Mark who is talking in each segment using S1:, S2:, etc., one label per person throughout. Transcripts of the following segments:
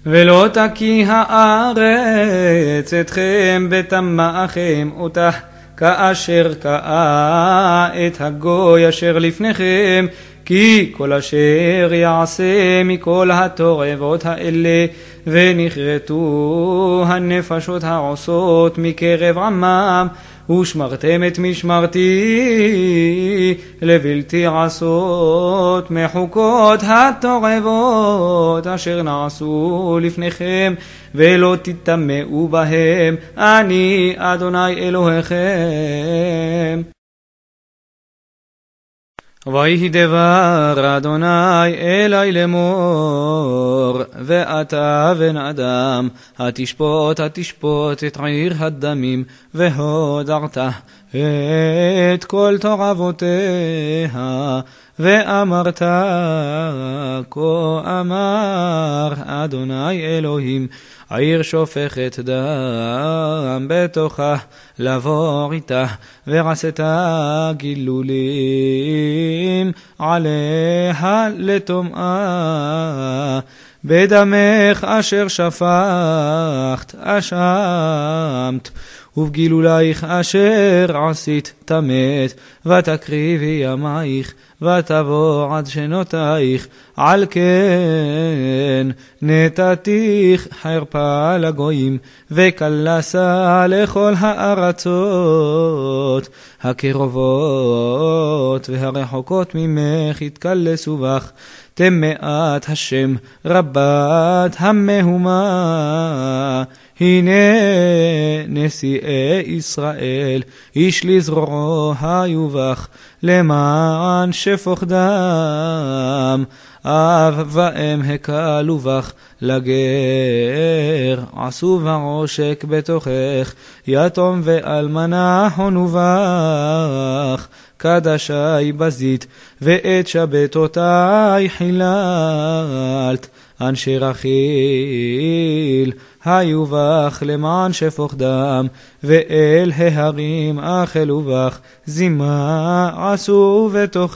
S1: ולא תקיא הארץ אתכם בטמאכם אותך, כאשר קאה את הגוי אשר לפניכם, כי כל אשר יעשה מכל התועבות האלה, ונכרתו הנפשות העושות מקרב עמם, ושמרתם את משמרתי לבלתי עשות מחוקות התועבות אשר נעשו לפניכם, ולא תטמאו בהם, אני אדוני אלוהיכם. ויהי דבר אדוני אלי לאמור, ואתה בן אדם, התשפוט את עיר הדמים, והודרת את כל תועבותיה, ואמרת כה אמר אדוני אלוהים, עיר שופכת דם בתוכה, לבוא איתה, ועשת גילולים עליה לטומאה, בדמך אשר שפכת אשמת, ובגילולייך אשר עשית תמת, ותקריבי ימייך, ותבוא עד שנותייך, על כן נתתיך חרפה לגויים, וקלסה לכל הארצות, הקרובות והרחוקות ממך יתקלסו בך, טמאת השם רבת המהומה. הנה נשיאי ישראל, איש לזרועו היו בך, למען שפוך דם, אב ואם הקלו בך, לגר עשו ועושק בתוכך, יתום ואלמנה הונו בך, קדשי בזית, ואת שבתותי חיללת, אנשי רכיל היו בך למען שפוך דם, ואל ההרים אכלו בך, זימה עשו בתוכך,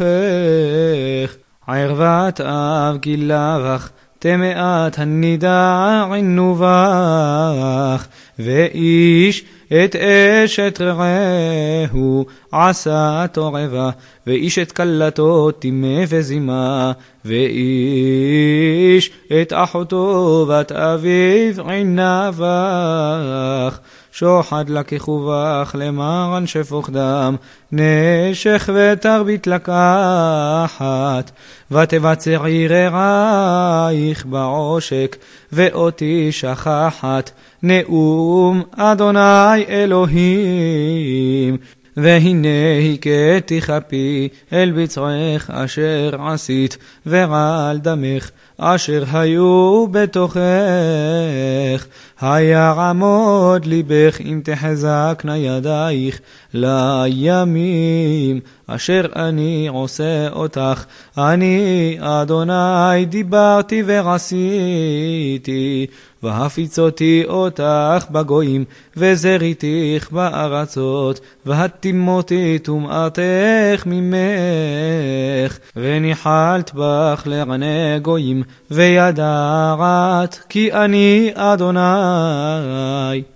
S1: ערוות אב גילה בך, טמאת הנידה עינו בך, ואיש את אשת רעהו עשה תועבה, ואיש את כלתו טימא וזימה, ואיש את אחותו בת אביו עינה בך, שוחד לקחו בך למען שפוך דם, נשך ותרבית לקחת, ותבצעי רעייך בעושק, ואותי שכחת, נאום אדוני אלוהים. והנה הכיתי כפי אל בצעך אשר עשית, ורעל דמך אשר היו בתוכך, היעמוד ליבך אם תחזקנה ידייך לימים אשר אני עושה אותך. אני אדוני דיברתי ועשיתי, והפיצותי אותך בגויים, וזריתיך בארצות, והטימותי טומאתך ממך, וניחלת בך לעיני גויים, וידעת כי אני אדוני.